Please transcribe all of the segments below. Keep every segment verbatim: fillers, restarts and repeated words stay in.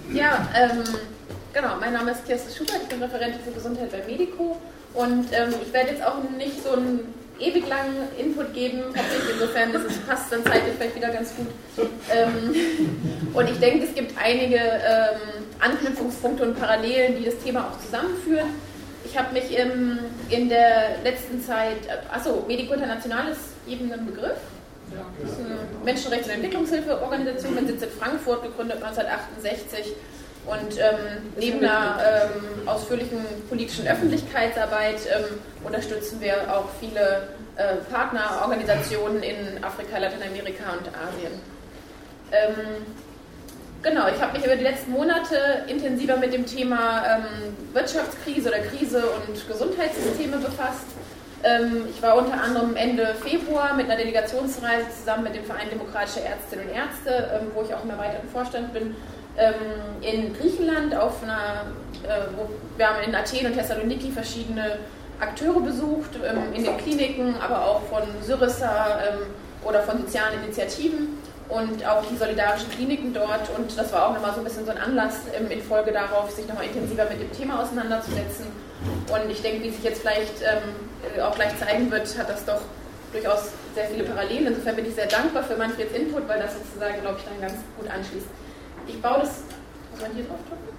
Ja, ähm, genau, mein Name ist Kirsten Schubert, ich bin Referentin für Gesundheit bei Medico und ähm, ich werde jetzt auch nicht so einen ewig langen Input geben, hoffentlich insofern, dass es passt dann zeitlich vielleicht wieder ganz gut. Ähm, und ich denke, es gibt einige ähm, Anknüpfungspunkte und Parallelen, die das Thema auch zusammenführen. Ich habe mich im, in der letzten Zeit, achso, Medico International ist jedem ein Begriff. Das ist eine Menschenrechts- und Entwicklungshilfeorganisation mit Sitz in Frankfurt, gegründet neunzehnhundertachtundsechzig. Und ähm, neben einer ähm, ausführlichen politischen Öffentlichkeitsarbeit ähm, unterstützen wir auch viele äh, Partnerorganisationen in Afrika, Lateinamerika und Asien. Ähm, genau, ich habe mich über die letzten Monate intensiver mit dem Thema ähm, Wirtschaftskrise oder Krise und Gesundheitssysteme befasst. Ähm, ich war unter anderem Ende Februar mit einer Delegationsreise zusammen mit dem Verein Demokratische Ärztinnen und Ärzte, ähm, wo ich auch im erweiterten Vorstand bin, in Griechenland, auf einer, wo wir haben in Athen und Thessaloniki verschiedene Akteure besucht, in den Kliniken, aber auch von Syriza oder von sozialen Initiativen und auch die solidarischen Kliniken dort. Und das war auch nochmal so ein bisschen so ein Anlass in Folge darauf, sich nochmal intensiver mit dem Thema auseinanderzusetzen. Und ich denke, wie sich jetzt vielleicht auch gleich zeigen wird, hat das doch durchaus sehr viele Parallelen. Insofern bin ich sehr dankbar für Manfreds Input, weil das sozusagen, glaube ich, dann ganz gut anschließt. Ich baue das, was soll man hier drauf drücken?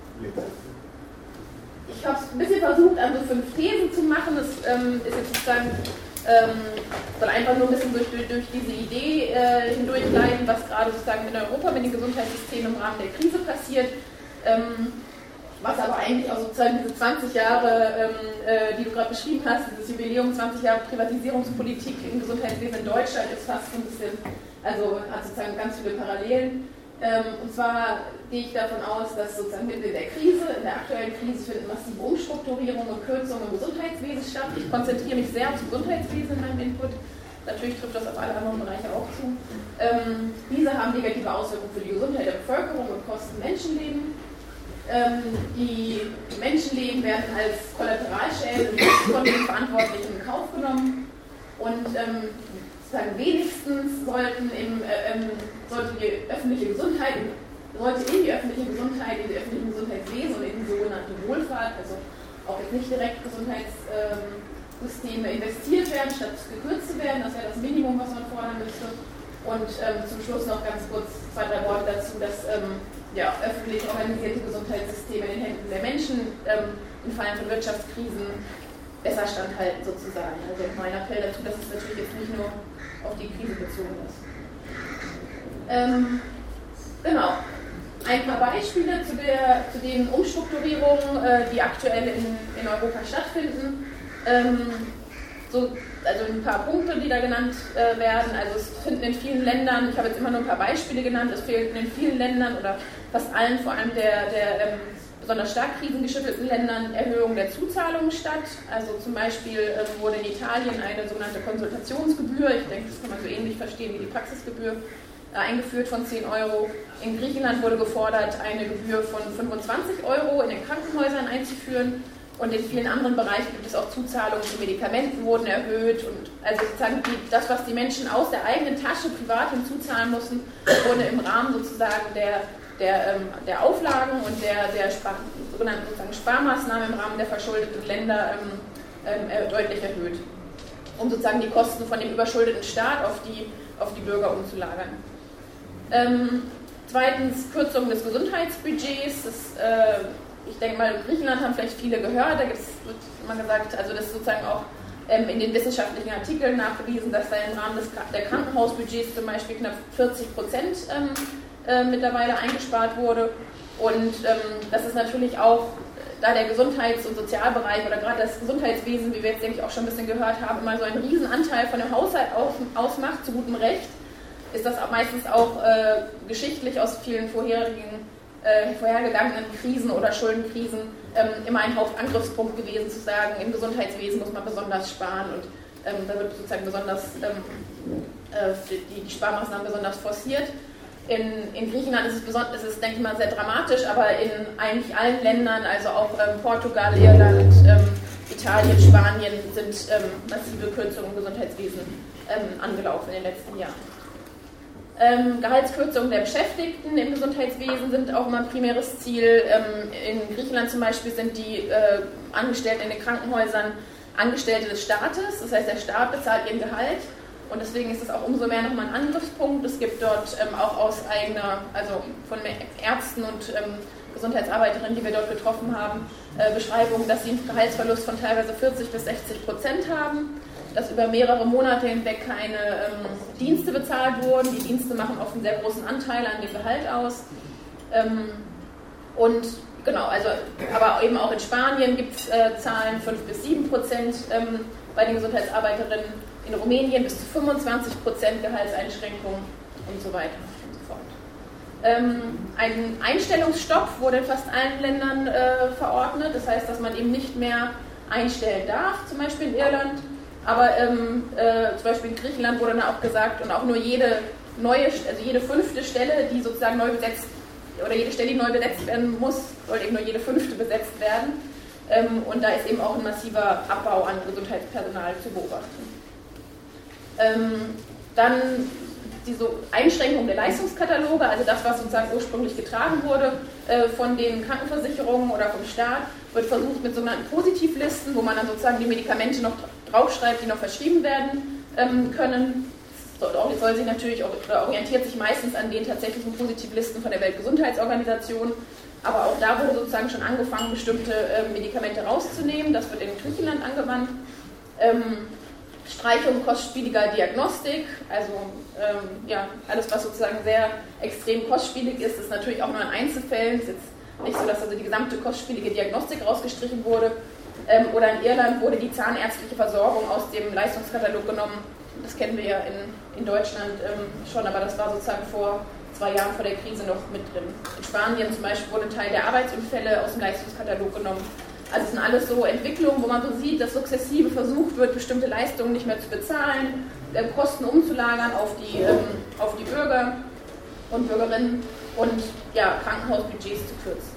Ich habe es ein bisschen versucht, an so fünf Thesen zu machen. Das ähm, ist jetzt sozusagen, ähm, soll einfach nur ein bisschen durch, durch, durch diese Idee äh, hindurchleiten, was gerade sozusagen in Europa mit den Gesundheitssystemen im Rahmen der Krise passiert. Ähm, was aber eigentlich auch sozusagen diese zwanzig Jahre, ähm, äh, die du gerade beschrieben hast, dieses Jubiläum zwanzig Jahre Privatisierungspolitik im Gesundheitswesen in Deutschland ist fast so ein bisschen, also hat sozusagen ganz viele Parallelen. Ähm, und zwar gehe ich davon aus, dass sozusagen mitten in der Krise, in der aktuellen Krise finden massive Umstrukturierungen und Kürzungen im Gesundheitswesen statt. Ich konzentriere mich sehr aufs Gesundheitswesen in meinem Input. Natürlich trifft das auf alle anderen Bereiche auch zu. Ähm, diese haben negative Auswirkungen für die Gesundheit der Bevölkerung und kosten Menschenleben. Ähm, die Menschenleben werden als Kollateralschäden von den Verantwortlichen in Kauf genommen. Und ähm, sozusagen wenigstens sollten im, äh, ähm, sollte die öffentliche Gesundheit, sollte in die öffentliche Gesundheit, in die öffentlichen Gesundheitswesen und in die sogenannte Wohlfahrt, also auch jetzt nicht direkt Gesundheitssysteme, ähm, investiert werden, statt gekürzt zu werden. Das wäre das Minimum, was man fordern müsste. Und ähm, zum Schluss noch ganz kurz zwei, drei Worte dazu, dass ähm, ja, öffentlich organisierte Gesundheitssysteme in den Händen der Menschen ähm, in Fällen von Wirtschaftskrisen besser standhalten sozusagen. Also mein Appell dazu, dass es natürlich jetzt nicht nur auf die Krise bezogen ist. Ähm, genau. Ein paar Beispiele zu, der, zu den Umstrukturierungen, äh, die aktuell in, in Europa stattfinden. Ähm, so, also ein paar Punkte, die da genannt äh, werden. Also es finden in vielen Ländern, ich habe jetzt immer nur ein paar Beispiele genannt, es finden in vielen Ländern oder fast allen, vor allem der, der ähm, besonders stark krisengeschüttelten Ländern, Erhöhung der Zuzahlungen statt. Also zum Beispiel äh, wurde in Italien eine sogenannte Konsultationsgebühr, ich denke, das kann man so ähnlich verstehen wie die Praxisgebühr, äh, eingeführt von zehn Euro. In Griechenland wurde gefordert, eine Gebühr von fünfundzwanzig Euro in den Krankenhäusern einzuführen. Und in vielen anderen Bereichen gibt es auch Zuzahlungen zu Medikamenten wurden erhöht. Und also sozusagen die, das, was die Menschen aus der eigenen Tasche privat hinzuzahlen mussten, wurde im Rahmen sozusagen der Der, ähm, der Auflagen und der, der Spar, sogenannten sozusagen Sparmaßnahmen im Rahmen der verschuldeten Länder ähm, ähm, deutlich erhöht, um sozusagen die Kosten von dem überschuldeten Staat auf die, auf die Bürger umzulagern. Ähm, zweitens Kürzung des Gesundheitsbudgets. Das, äh, ich denke mal, Griechenland haben vielleicht viele gehört, da gibt's, wird immer gesagt, also das ist sozusagen auch ähm, in den wissenschaftlichen Artikeln nachgewiesen, dass da im Rahmen des, der Krankenhausbudgets zum Beispiel knapp vierzig Prozent ähm, mittlerweile eingespart wurde. Und ähm, das ist natürlich auch, da der Gesundheits- und Sozialbereich oder gerade das Gesundheitswesen, wie wir jetzt denke ich auch schon ein bisschen gehört haben, immer so einen Riesenanteil von dem Haushalt aus, ausmacht, zu gutem Recht, ist das auch meistens auch äh, geschichtlich aus vielen vorherigen, äh, vorhergegangenen Krisen oder Schuldenkrisen ähm, immer ein Hauptangriffspunkt gewesen, zu sagen, im Gesundheitswesen muss man besonders sparen und ähm, da wird sozusagen besonders ähm, äh, die, die Sparmaßnahmen besonders forciert. In, in Griechenland ist es, besonders, ist es, denke ich mal, sehr dramatisch, aber in eigentlich allen Ländern, also auch ähm, Portugal, Irland, ähm, Italien, Spanien, sind ähm, massive Kürzungen im Gesundheitswesen ähm, angelaufen in den letzten Jahren. Ähm, Gehaltskürzungen der Beschäftigten im Gesundheitswesen sind auch immer ein primäres Ziel. Ähm, in Griechenland zum Beispiel sind die äh, Angestellten in den Krankenhäusern Angestellte des Staates, das heißt der Staat bezahlt ihren Gehalt und deswegen ist es auch umso mehr nochmal ein Angriffspunkt. Es gibt dort ähm, auch aus eigener, also von Ärzten und ähm, Gesundheitsarbeiterinnen, die wir dort getroffen haben, äh, Beschreibungen, dass sie einen Gehaltsverlust von teilweise vierzig bis sechzig Prozent haben, dass über mehrere Monate hinweg keine ähm, Dienste bezahlt wurden. Die Dienste machen oft einen sehr großen Anteil an dem Gehalt aus. Ähm, und genau, also, aber eben auch in Spanien gibt es äh, Zahlen fünf bis sieben Prozent ähm, bei den Gesundheitsarbeiterinnen, in Rumänien bis zu fünfundzwanzig Prozent Gehaltseinschränkungen und so weiter und so fort. Ähm, ein Einstellungsstopp wurde in fast allen Ländern äh, verordnet, das heißt, dass man eben nicht mehr einstellen darf, zum Beispiel in Irland, aber ähm, äh, zum Beispiel in Griechenland wurde dann auch gesagt, und auch nur jede neue, also jede fünfte Stelle, die sozusagen neu besetzt, oder jede Stelle, die neu besetzt werden muss, sollte eben nur jede fünfte besetzt werden. Ähm, und da ist eben auch ein massiver Abbau an Gesundheitspersonal zu beobachten. Ähm, dann diese Einschränkung der Leistungskataloge, also das, was sozusagen ursprünglich getragen wurde äh, von den Krankenversicherungen oder vom Staat, wird versucht mit sogenannten Positivlisten, wo man dann sozusagen die Medikamente noch draufschreibt, die noch verschrieben werden ähm, können. Das soll sich natürlich auch, oder orientiert sich meistens an den tatsächlichen Positivlisten von der Weltgesundheitsorganisation, aber auch da wurde sozusagen schon angefangen, bestimmte äh, Medikamente rauszunehmen. Das wird in Griechenland angewandt. Ähm, Streichung kostspieliger Diagnostik, also ähm, ja, alles, was sozusagen sehr extrem kostspielig ist, ist natürlich auch nur in Einzelfällen. Es ist jetzt nicht so, dass also die gesamte kostspielige Diagnostik rausgestrichen wurde. Ähm, oder in Irland wurde die zahnärztliche Versorgung aus dem Leistungskatalog genommen. Das kennen wir ja in, in Deutschland ähm, schon, aber das war sozusagen vor zwei Jahren vor der Krise noch mit drin. In Spanien zum Beispiel wurde ein Teil der Arbeitsunfälle aus dem Leistungskatalog genommen. Also es sind alles so Entwicklungen, wo man so sieht, dass sukzessive versucht wird, bestimmte Leistungen nicht mehr zu bezahlen, äh, Kosten umzulagern auf die, ähm, auf die Bürger und Bürgerinnen und ja, Krankenhausbudgets zu kürzen.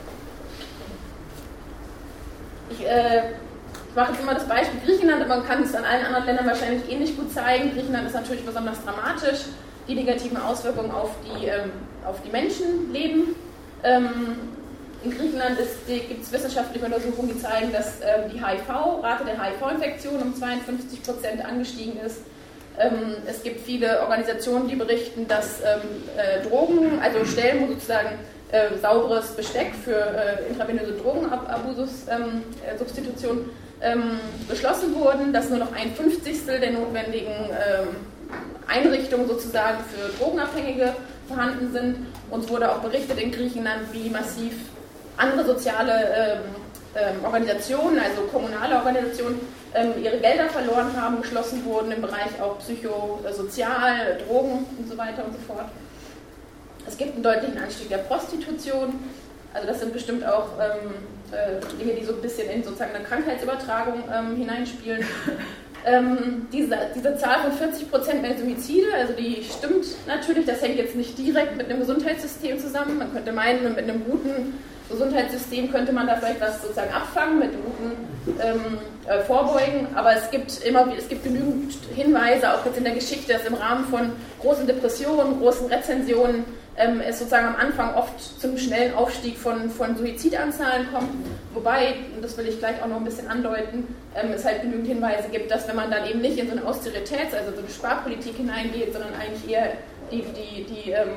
Ich äh, mache jetzt immer das Beispiel Griechenland, aber man kann es an allen anderen Ländern wahrscheinlich ähnlich gut zeigen. Griechenland ist natürlich besonders dramatisch, die negativen Auswirkungen auf die, ähm, auf die Menschenleben. Ähm, In Griechenland gibt es wissenschaftliche Untersuchungen, die zeigen, dass ähm, die H I V-Rate der H I V-Infektion um zweiundfünfzig Prozent angestiegen ist. Ähm, es gibt viele Organisationen, die berichten, dass ähm, äh, Drogen, also Stellen, wo sozusagen äh, sauberes Besteck für äh, intravenöse Drogenabusus-Substitution ähm, ähm, beschlossen wurden, dass nur noch ein Fünfzigstel der notwendigen ähm, Einrichtungen sozusagen für Drogenabhängige vorhanden sind. Uns wurde auch berichtet in Griechenland, wie massiv andere soziale ähm, ähm, Organisationen, also kommunale Organisationen, ähm, ihre Gelder verloren haben, geschlossen wurden im Bereich auch psychosozial, Drogen und so weiter und so fort. Es gibt einen deutlichen Anstieg der Prostitution, also das sind bestimmt auch ähm, äh, Dinge, die so ein bisschen in sozusagen eine Krankheitsübertragung ähm, hineinspielen. Ähm, diese, diese Zahl von vierzig Prozent mehr Suizide, also die stimmt natürlich, das hängt jetzt nicht direkt mit einem Gesundheitssystem zusammen. Man könnte meinen, mit einem guten Gesundheitssystem könnte man da vielleicht was sozusagen abfangen, mit einem guten ähm, äh, Vorbeugen, aber es gibt immer es gibt genügend Hinweise, auch jetzt in der Geschichte, dass im Rahmen von großen Depressionen, großen Rezensionen ähm, es sozusagen am Anfang oft zum schnellen Aufstieg von, von Suizidanzahlen kommt, wobei, und das will ich gleich auch noch ein bisschen andeuten, ähm, es halt genügend Hinweise gibt, dass wenn man dann eben nicht in so eine Austeritäts-, also so eine Sparpolitik hineingeht, sondern eigentlich eher die, die, die ähm,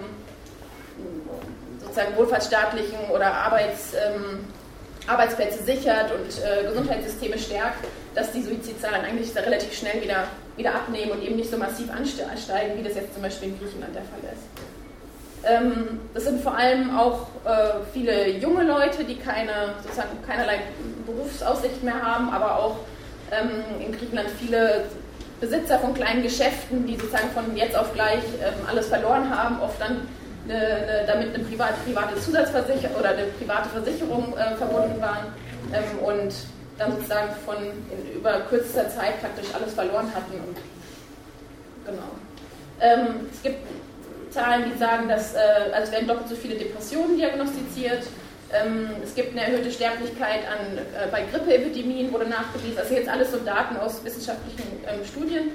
sozusagen wohlfahrtsstaatlichen oder Arbeits, ähm, Arbeitsplätze sichert und äh, Gesundheitssysteme stärkt, dass die Suizidzahlen eigentlich relativ schnell wieder, wieder abnehmen und eben nicht so massiv ansteigen, wie das jetzt zum Beispiel in Griechenland der Fall ist. Ähm, das sind vor allem auch äh, viele junge Leute, die keine, sozusagen keinerlei Berufsaussicht mehr haben, aber auch ähm, in Griechenland viele Besitzer von kleinen Geschäften, die sozusagen von jetzt auf gleich ähm, alles verloren haben, oft dann eine, eine, damit eine private, private Zusatzversicherung oder eine private Versicherung äh, verbunden waren ähm, und dann sozusagen von in, über kürzester Zeit praktisch alles verloren hatten. Und, genau. Ähm, es gibt Zahlen, die sagen, dass äh, also es werden doppelt so viele Depressionen diagnostiziert. Ähm, es gibt eine erhöhte Sterblichkeit an, äh, bei Grippeepidemien, wurde nachgewiesen. Also jetzt alles so Daten aus wissenschaftlichen ähm, Studien.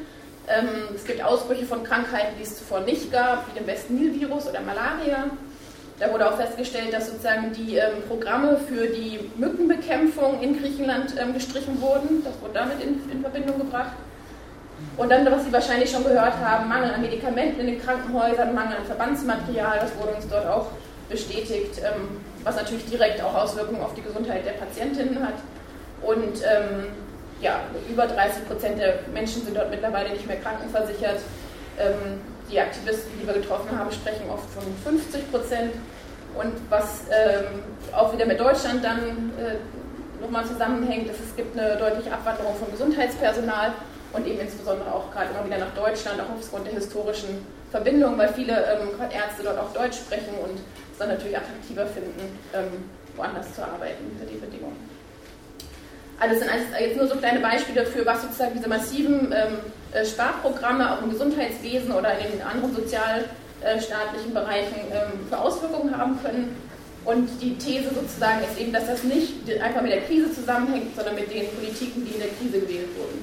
Ähm, es gibt Ausbrüche von Krankheiten, die es zuvor nicht gab, wie dem West-Nil-Virus oder Malaria. Da wurde auch festgestellt, dass sozusagen die ähm, Programme für die Mückenbekämpfung in Griechenland ähm, gestrichen wurden. Das wurde damit in, in Verbindung gebracht. Und dann, was Sie wahrscheinlich schon gehört haben, Mangel an Medikamenten in den Krankenhäusern, Mangel an Verbandsmaterial, das wurde uns dort auch bestätigt, ähm, was natürlich direkt auch Auswirkungen auf die Gesundheit der Patientinnen hat. Und ähm, ja, über dreißig Prozent der Menschen sind dort mittlerweile nicht mehr krankenversichert. Ähm, die Aktivisten, die wir getroffen haben, sprechen oft von fünfzig Prozent. Und was ähm, auch wieder mit Deutschland dann äh, nochmal zusammenhängt, ist, es gibt eine deutliche Abwanderung von Gesundheitspersonal und eben insbesondere auch gerade immer wieder nach Deutschland, auch aufgrund der historischen Verbindungen, weil viele ähm, gerade Ärzte dort auch Deutsch sprechen und es dann natürlich attraktiver finden, ähm, woanders zu arbeiten unter die Bedingungen. Also das sind jetzt nur so kleine Beispiele für, was sozusagen diese massiven ähm, Sparprogramme auch im Gesundheitswesen oder in den anderen sozialstaatlichen Bereichen ähm, für Auswirkungen haben können. Und die These sozusagen ist eben, dass das nicht einfach mit der Krise zusammenhängt, sondern mit den Politiken, die in der Krise gewählt wurden.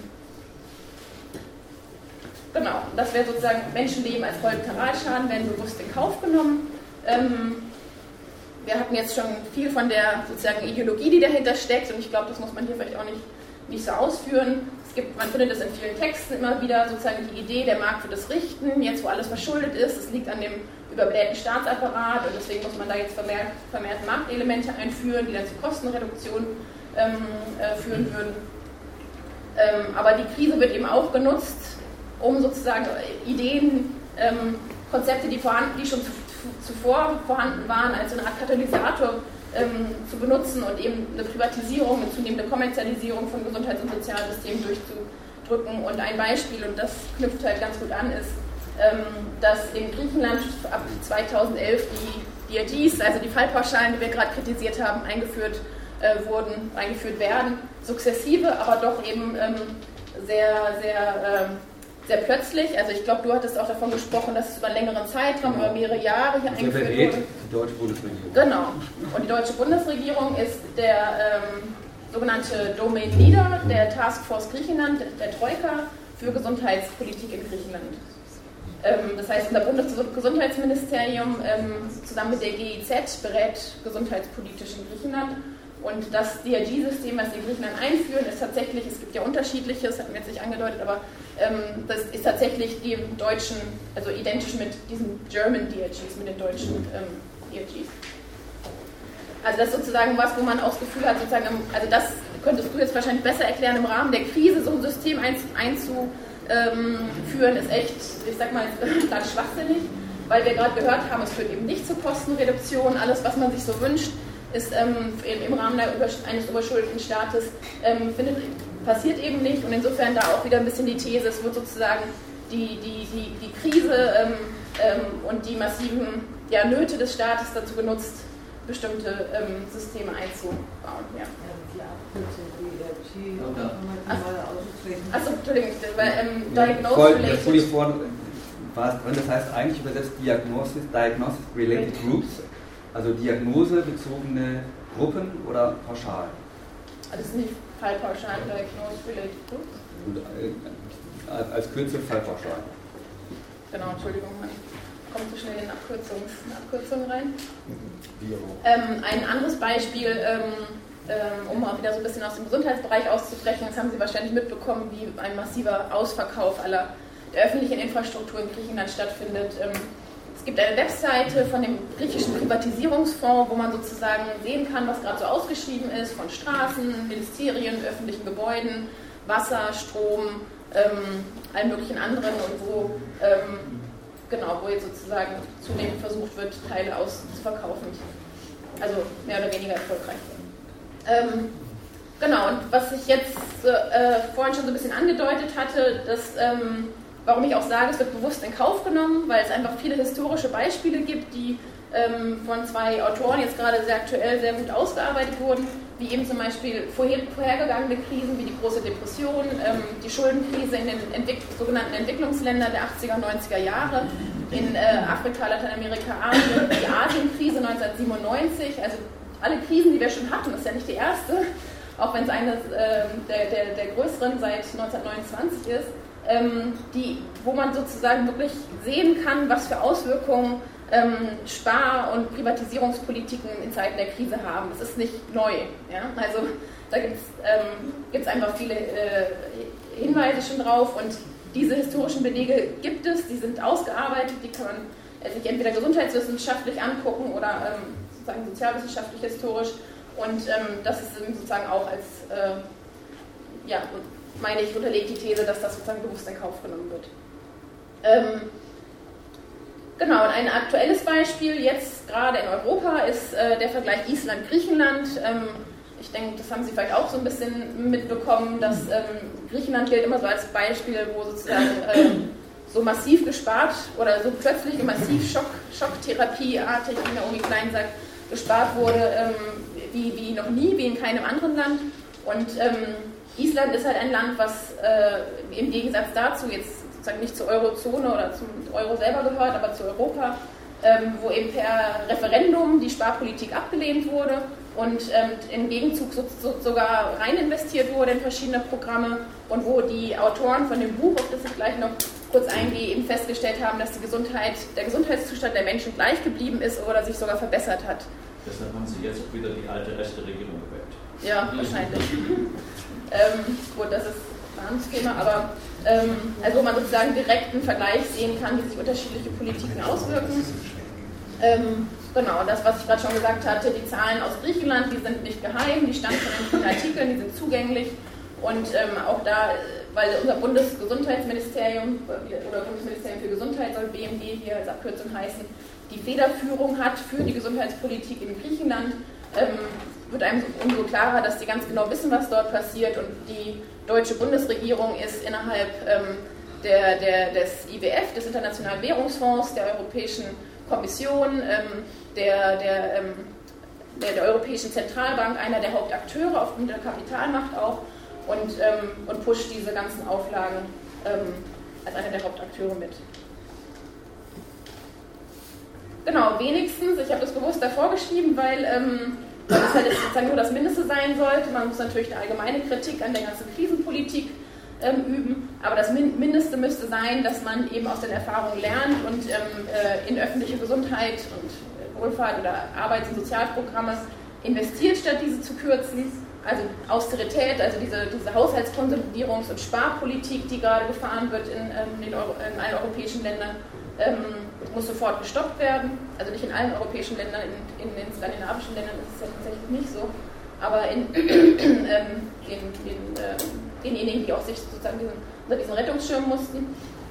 Genau, das wäre sozusagen Menschenleben als Kollateralschaden, werden bewusst in Kauf genommen. Ähm, Wir hatten jetzt schon viel von der sozusagen Ideologie, die dahinter steckt, und ich glaube, das muss man hier vielleicht auch nicht, nicht so ausführen. Es gibt, man findet das in vielen Texten immer wieder, sozusagen die Idee, der Markt wird es richten, jetzt wo alles verschuldet ist, es liegt an dem überblähten Staatsapparat und deswegen muss man da jetzt vermehrt, vermehrt Marktelemente einführen, die dann zu Kostenreduktion ähm, äh, führen würden. Ähm, aber die Krise wird eben auch genutzt, um sozusagen Ideen, ähm, Konzepte, die, vorhanden, die schon zu zuvor vorhanden waren, als eine Art Katalysator ähm, zu benutzen und eben eine Privatisierung, eine zunehmende Kommerzialisierung von Gesundheits- und Sozialsystemen durchzudrücken. Und ein Beispiel, und das knüpft halt ganz gut an, ist, ähm, dass in Griechenland ab zweitausendelf die D R Gs, also die Fallpauschalen, die wir gerade kritisiert haben, eingeführt äh, wurden, eingeführt werden, sukzessive, aber doch eben ähm, sehr, sehr ähm, sehr plötzlich, also ich glaube, du hattest auch davon gesprochen, dass es über einen längeren Zeitraum, genau. über mehrere Jahre hier eingeführt wurde. Die deutsche Bundesregierung. Genau. Und die deutsche Bundesregierung ist der ähm, sogenannte Domain Leader der Taskforce Griechenland, der Troika, für Gesundheitspolitik in Griechenland. Ähm, das heißt, unser Bundesgesundheitsministerium ähm, zusammen mit der G I Z berät gesundheitspolitisch in Griechenland. Und das D R G-System, was die Griechenland einführen, ist tatsächlich, es gibt ja unterschiedliche, das hatten wir jetzt nicht angedeutet, aber ähm, das ist tatsächlich dem deutschen, also identisch mit diesen German D R Gs, mit den deutschen ähm, D R Gs. Also das ist sozusagen was, wo man auch das Gefühl hat, sozusagen, also das könntest du jetzt wahrscheinlich besser erklären, im Rahmen der Krise so ein System einzuführen, ist echt, ich sag mal, gerade schwachsinnig, weil wir gerade gehört haben, es führt eben nicht zur Kostenreduktion, alles, was man sich so wünscht, ist ähm, im Rahmen der, eines überschuldeten Staates ähm, findet, passiert eben nicht, und insofern da auch wieder ein bisschen die These, es wird sozusagen die, die, die, die Krise ähm, ähm, und die massiven ja, Nöte des Staates dazu genutzt, bestimmte ähm, Systeme einzubauen. Ja. Achso, Entschuldigung, weil ähm, Diagnosis-related... Folie vorne war es drin, das heißt eigentlich übersetzt Diagnosis, Diagnosis-related Groups, also diagnosebezogene Gruppen oder pauschal? Also das ist nicht Fallpauschal, Diagnosis-related Groups? Und, äh, als Kürzel Fallpauschal. Genau, Entschuldigung, man kommt so schnell in Abkürzungs, in Abkürzungen rein. Ähm, ein anderes Beispiel, ähm, ähm, um auch wieder so ein bisschen aus dem Gesundheitsbereich auszubrechen, das haben Sie wahrscheinlich mitbekommen, wie ein massiver Ausverkauf aller der öffentlichen Infrastruktur in Griechenland stattfindet. Ähm, es gibt eine Webseite von dem griechischen Privatisierungsfonds, wo man sozusagen sehen kann, was gerade so ausgeschrieben ist, von Straßen, Ministerien, öffentlichen Gebäuden, Wasser, Strom, ähm, allen möglichen anderen, und wo ähm, genau, wo jetzt sozusagen zunehmend versucht wird, Teile auszuverkaufen. Also mehr oder weniger erfolgreich. Ähm, genau, und was ich jetzt äh, vorhin schon so ein bisschen angedeutet hatte, dass, ähm, warum ich auch sage, es wird bewusst in Kauf genommen, weil es einfach viele historische Beispiele gibt, die ähm, von zwei Autoren jetzt gerade sehr aktuell sehr gut ausgearbeitet wurden, wie eben zum Beispiel vorher, vorhergegangene Krisen wie die Große Depression, ähm, die Schuldenkrise in den Entwick- sogenannten Entwicklungsländern der achtziger und neunziger Jahre, in äh, Afrika, Lateinamerika, Asien, die Asienkrise neunzehnhundertsiebenundneunzig, also alle Krisen, die wir schon hatten, das ist ja nicht die erste, auch wenn es eine äh, der, der, der größeren seit neunzehnhundertneunundzwanzig ist, ähm, die, wo man sozusagen wirklich sehen kann, was für Auswirkungen ähm, Spar- und Privatisierungspolitiken in Zeiten der Krise haben. Das ist nicht neu. Ja? Also da gibt es ähm, einfach viele äh, Hinweise schon drauf und diese historischen Belege gibt es, die sind ausgearbeitet, die kann man sich entweder gesundheitswissenschaftlich angucken oder ähm, sozusagen sozialwissenschaftlich historisch und ähm, das ist sozusagen auch als, äh, ja, meine ich, unterlegt die These, dass das sozusagen bewusst in Kauf genommen wird. Ähm, genau, und ein aktuelles Beispiel jetzt gerade in Europa ist äh, der Vergleich Island-Griechenland. Ähm, ich denke, das haben Sie vielleicht auch so ein bisschen mitbekommen, dass ähm, Griechenland gilt immer so als Beispiel, wo sozusagen ähm, so massiv gespart oder so plötzlich massiv Schock, Schocktherapieartig, wie Naomi Klein sagt, gespart wurde, ähm, wie, wie noch nie, wie in keinem anderen Land. Und ähm, Island ist halt ein Land, was äh, im Gegensatz dazu jetzt sozusagen nicht zur Eurozone oder zum Euro selber gehört, aber zu Europa, ähm, wo eben per Referendum die Sparpolitik abgelehnt wurde und ähm, im Gegenzug so, so, sogar rein investiert wurde in verschiedene Programme und wo die Autoren von dem Buch, auf das ich gleich noch kurz eingehe, eben festgestellt haben, dass die Gesundheit, der Gesundheitszustand der Menschen gleich geblieben ist oder sich sogar verbessert hat. Deshalb haben Sie jetzt auch wieder die alte rechte Regierung gewählt. Ja, wahrscheinlich. ähm, gut, das ist ein anderes Thema, aber ähm, also wo man sozusagen direkt einen Vergleich sehen kann, wie sich unterschiedliche Politiken auswirken. Ähm, genau, das, was ich gerade schon gesagt hatte, die Zahlen aus Griechenland, die sind nicht geheim, die standen schon in den Artikeln, die sind zugänglich und ähm, auch da, weil unser Bundesgesundheitsministerium oder Bundesministerium für Gesundheit soll B M G hier als Abkürzung heißen, die Federführung hat für die Gesundheitspolitik in Griechenland, ähm, wird einem umso klarer, dass die ganz genau wissen, was dort passiert und die deutsche Bundesregierung ist innerhalb ähm, der, der, des I W F, des Internationalen Währungsfonds, der Europäischen Kommission, ähm, der, der, ähm, der, der Europäischen Zentralbank, einer der Hauptakteure aufgrund der Kapitalmacht auch und, ähm, und pusht diese ganzen Auflagen ähm, als einer der Hauptakteure mit. Genau, wenigstens, ich habe das bewusst davor geschrieben, weil, ähm, weil das halt jetzt sozusagen nur das Mindeste sein sollte. Man muss natürlich eine allgemeine Kritik an der ganzen Krisenpolitik ähm, üben, aber das Mindeste müsste sein, dass man eben aus den Erfahrungen lernt und ähm, äh, in öffentliche Gesundheit und Wohlfahrt oder Arbeits- und Sozialprogramme investiert, statt diese zu kürzen. Also Austerität, also diese, diese Haushaltskonsolidierungs- und Sparpolitik, die gerade gefahren wird in, ähm, den Euro, in allen europäischen Ländern, ähm, muss sofort gestoppt werden. Also nicht in allen europäischen Ländern, in, in den skandinavischen Ländern ist es ja tatsächlich nicht so, aber in ähm, den, den, äh, denjenigen, die auch sich sozusagen diesen, unter diesen Rettungsschirm mussten.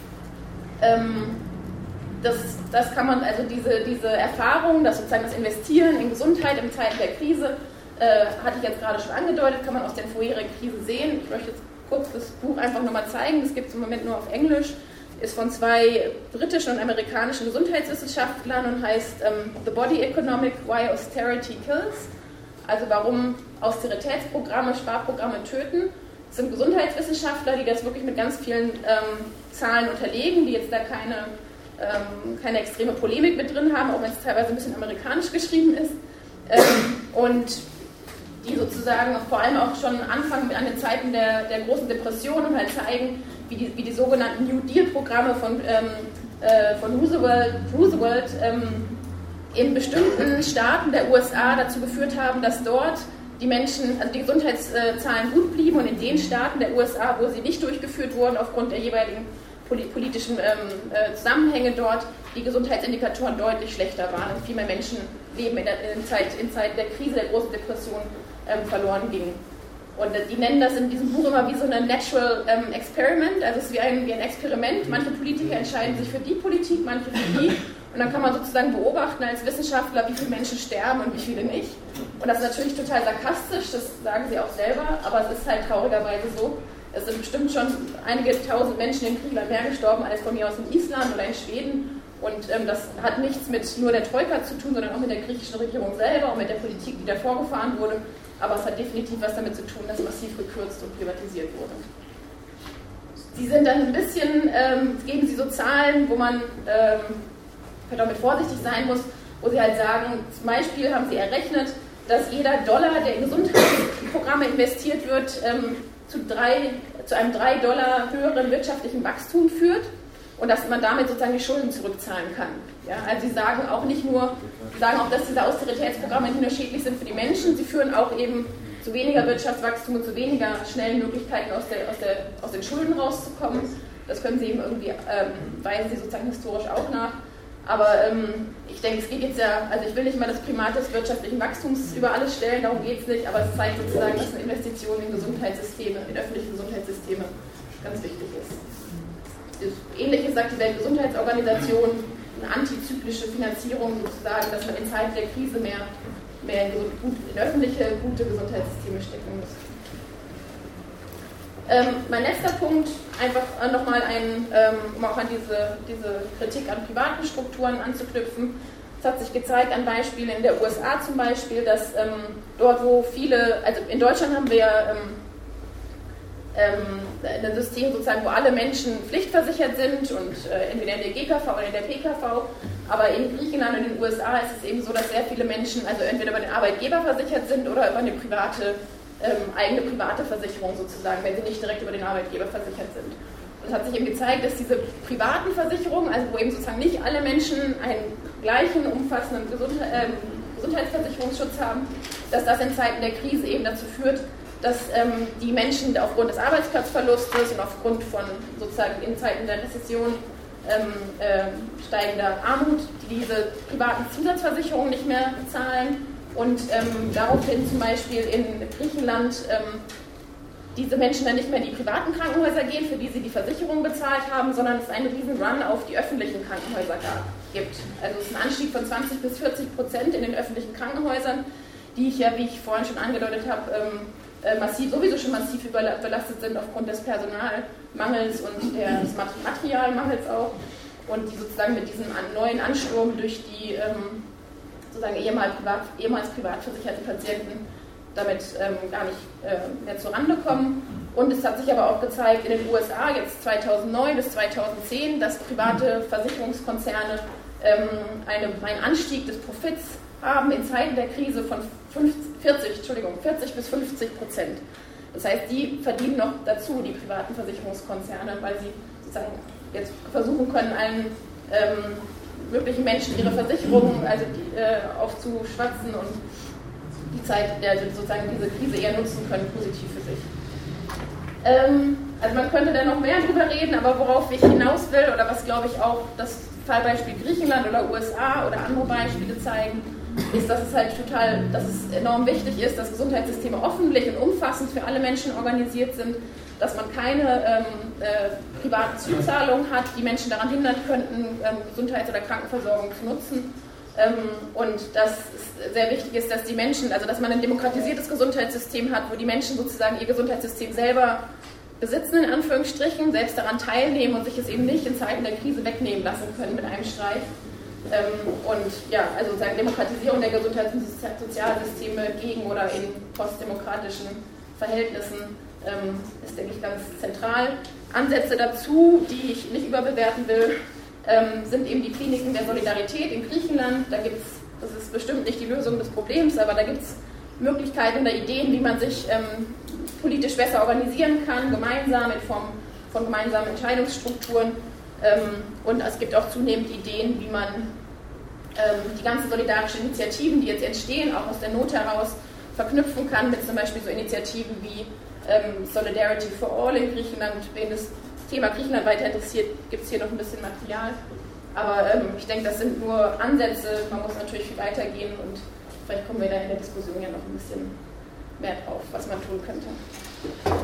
Ähm, das, das kann man, also diese, diese Erfahrung, dass sozusagen das Investieren in Gesundheit in Zeiten der Krise, äh, hatte ich jetzt gerade schon angedeutet, kann man aus den vorherigen Krisen sehen. Ich möchte jetzt kurz das Buch einfach nochmal zeigen, das gibt es im Moment nur auf Englisch, ist von zwei britischen und amerikanischen Gesundheitswissenschaftlern und heißt ähm, The Body Economic, Why Austerity Kills, also warum Austeritätsprogramme, Sparprogramme töten. Das sind Gesundheitswissenschaftler, die das wirklich mit ganz vielen ähm, Zahlen unterlegen, die jetzt da keine, ähm, keine extreme Polemik mit drin haben, auch wenn es teilweise ein bisschen amerikanisch geschrieben ist. Ähm, und die sozusagen vor allem auch schon anfangen an den Zeiten der, der großen Depression und halt zeigen, wie die, wie die sogenannten New Deal-Programme von, ähm, äh, von Roosevelt, Roosevelt ähm, in bestimmten Staaten der U S A dazu geführt haben, dass dort die Menschen, also die Gesundheitszahlen gut blieben und in den Staaten der U S A, wo sie nicht durchgeführt wurden aufgrund der jeweiligen politischen ähm, äh, Zusammenhänge dort, die Gesundheitsindikatoren deutlich schlechter waren und viel mehr Menschenleben in, der, in, Zeit, in Zeit der Krise, der großen Depression ähm, verloren gingen. Und äh, die nennen das in diesem Buch immer wie so ein Natural ähm, Experiment, also es ist wie ein, wie ein Experiment. Manche Politiker entscheiden sich für die Politik, manche für die. Und dann kann man sozusagen beobachten als Wissenschaftler, wie viele Menschen sterben und wie viele nicht. Und das ist natürlich total sarkastisch, das sagen sie auch selber, aber es ist halt traurigerweise so. Es sind bestimmt schon einige tausend Menschen in Griechenland mehr gestorben als von mir aus in Island oder in Schweden. Und ähm, das hat nichts mit nur der Troika zu tun, sondern auch mit der griechischen Regierung selber und mit der Politik, die davor gefahren wurde. Aber es hat definitiv was damit zu tun, dass massiv gekürzt und privatisiert wurde. Sie sind dann ein bisschen, ähm, geben Sie so Zahlen, wo man ähm, vielleicht auch mit vorsichtig sein muss, wo Sie halt sagen, zum Beispiel haben Sie errechnet, dass jeder Dollar, der in Gesundheitsprogramme investiert wird, ähm, zu, drei, zu einem drei Dollar höheren wirtschaftlichen Wachstum führt und dass man damit sozusagen die Schulden zurückzahlen kann. Ja, also sie sagen auch nicht nur, sie sagen auch, dass diese Austeritätsprogramme nicht nur schädlich sind für die Menschen, sie führen auch eben zu weniger Wirtschaftswachstum und zu weniger schnellen Möglichkeiten aus, der, aus, der, aus den Schulden rauszukommen. Das können sie eben irgendwie, ähm, weisen sie sozusagen historisch auch nach. Aber ähm, ich denke, es geht jetzt ja, also ich will nicht mal das Primat des wirtschaftlichen Wachstums über alles stellen, darum geht es nicht, aber es zeigt sozusagen, dass eine Investition in Gesundheitssysteme, in öffentliche Gesundheitssysteme ganz wichtig ist. Ähnliches sagt die Weltgesundheitsorganisation, eine antizyklische Finanzierung sozusagen, dass man in Zeiten der Krise mehr, mehr in, in öffentliche, gute Gesundheitssysteme stecken muss. Ähm, mein letzter Punkt, einfach nochmal ein, ähm, um auch an diese, diese Kritik an privaten Strukturen anzuknüpfen. Es hat sich gezeigt an Beispielen in der U S A zum Beispiel, dass ähm, dort, wo viele, also in Deutschland haben wir ähm, ähm, ein System sozusagen, wo alle Menschen pflichtversichert sind und äh, entweder in der G K V oder in der P K V, aber in Griechenland und in den U S A ist es eben so, dass sehr viele Menschen also entweder über den Arbeitgeber versichert sind oder über eine private Ähm, eigene private Versicherung sozusagen, wenn sie nicht direkt über den Arbeitgeber versichert sind. Und es hat sich eben gezeigt, dass diese privaten Versicherungen, also wo eben sozusagen nicht alle Menschen einen gleichen, umfassenden Gesund äh, Gesundheitsversicherungsschutz haben, dass das in Zeiten der Krise eben dazu führt, dass ähm, die Menschen aufgrund des Arbeitsplatzverlustes und aufgrund von sozusagen in Zeiten der Rezession ähm, äh, steigender Armut diese privaten Zusatzversicherungen nicht mehr bezahlen. Und ähm, daraufhin zum Beispiel in Griechenland ähm, diese Menschen dann nicht mehr in die privaten Krankenhäuser gehen, für die sie die Versicherung bezahlt haben, sondern es einen riesen Run auf die öffentlichen Krankenhäuser gibt. Also es ist ein Anstieg von zwanzig bis vierzig Prozent in den öffentlichen Krankenhäusern, die ich ja, wie ich vorhin schon angedeutet habe, ähm, äh, massiv, sowieso schon massiv überlastet sind aufgrund des Personalmangels und des Materialmangels auch. Und die sozusagen mit diesem neuen Ansturm durch die ähm, sozusagen ehemals privat, ehemals privat versicherte Patienten damit ähm, gar nicht äh, mehr zurande kommen. Und es hat sich aber auch gezeigt in den U S A jetzt zweitausendneun bis zweitausendzehn, dass private Versicherungskonzerne ähm, eine, einen Anstieg des Profits haben in Zeiten der Krise von vierzig, Entschuldigung, vierzig bis fünfzig Prozent. Das heißt, die verdienen noch dazu, die privaten Versicherungskonzerne, weil sie sozusagen jetzt versuchen können, allen ähm, möglichen Menschen ihre Versicherungen also die, äh, aufzuschwatzen und die Zeit, der sozusagen diese Krise eher nutzen können, positiv für sich. Ähm, also man könnte da noch mehr drüber reden, aber worauf ich hinaus will oder was glaube ich auch das Fallbeispiel Griechenland oder U S A oder andere Beispiele zeigen, ist, dass es halt total, dass es enorm wichtig ist, dass Gesundheitssysteme öffentlich und umfassend für alle Menschen organisiert sind, dass man keine ähm, äh, privaten Zuzahlungen hat, die Menschen daran hindern könnten, ähm, Gesundheits- oder Krankenversorgung zu nutzen. Ähm, und dass es sehr wichtig ist, dass die Menschen, also dass man ein demokratisiertes Gesundheitssystem hat, wo die Menschen sozusagen ihr Gesundheitssystem selber besitzen, in Anführungsstrichen, selbst daran teilnehmen und sich es eben nicht in Zeiten der Krise wegnehmen lassen können mit einem Streich. Ähm, und ja, also sozusagen Demokratisierung der Gesundheits- und Sozialsysteme gegen oder in postdemokratischen Verhältnissen ähm, ist, denke ich, ganz zentral. Ansätze dazu, die ich nicht überbewerten will, ähm, sind eben die Kliniken der Solidarität in Griechenland. Da gibt es, das ist bestimmt nicht die Lösung des Problems, aber da gibt es Möglichkeiten oder Ideen, wie man sich ähm, politisch besser organisieren kann, gemeinsam in Form von gemeinsamen Entscheidungsstrukturen. Ähm, und es gibt auch zunehmend Ideen, wie man ähm, die ganzen solidarischen Initiativen, die jetzt entstehen, auch aus der Not heraus verknüpfen kann mit zum Beispiel so Initiativen wie ähm, Solidarity for All in Griechenland. Wen das Thema Griechenland weiter interessiert, gibt es hier noch ein bisschen Material. Aber ähm, ich denke, das sind nur Ansätze, man muss natürlich viel weitergehen und vielleicht kommen wir da in der Diskussion ja noch ein bisschen mehr drauf, was man tun könnte.